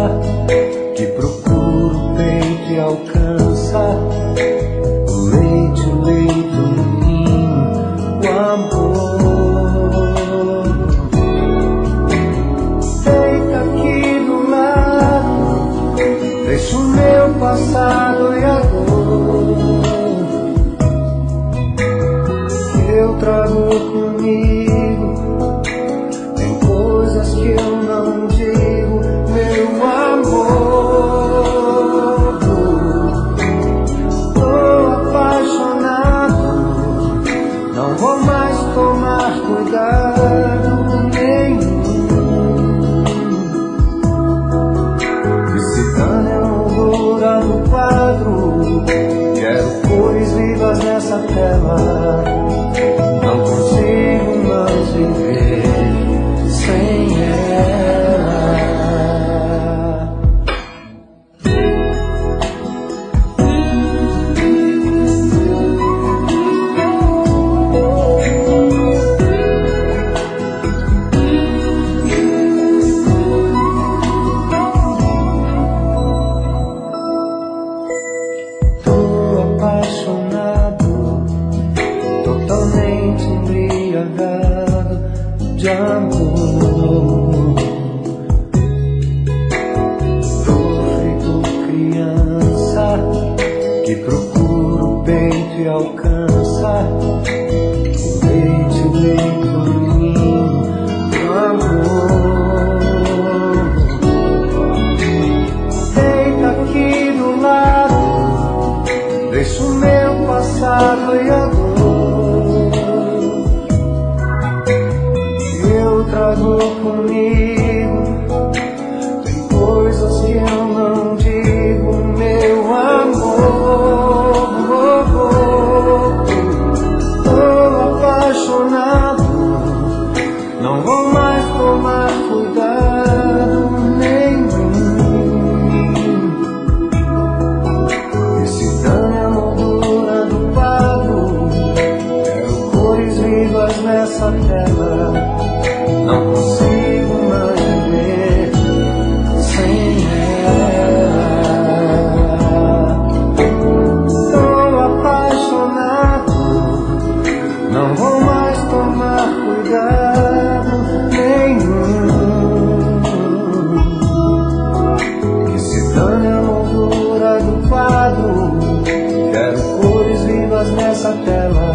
que procura o peito e alcança o leite, o ninho, o amor. Deita aqui do lado, deixa o meu passado e a dor que eu trago comigo. Tem coisas que eu não digo, meu amor. Tô apaixonado, não vou mais tomar cuidado nenhum. E se dane a moldura do quadro, quero cores vivas nessa tela. Não consigo mais viver sem ela. Tô apaixonado, totalmente embriagado de amor. Tô feito criança que procura o peito e alcança o leite, o ninho, o amor. Deita aqui do lado, deixa o meu passado e a dor eu trago comigo. Tem coisas que eu não digo, meu amor. Tô apaixonado, não vou mais tomar cuidado nenhum. E se dane a moldura do quadro, quero cores vivas nessa tela. Não consigo mais viver sem ela. Tô apaixonado, não vou mais tomar cuidado nenhum. Que se dane a moldura do quadro, quero cores vivas nessa tela.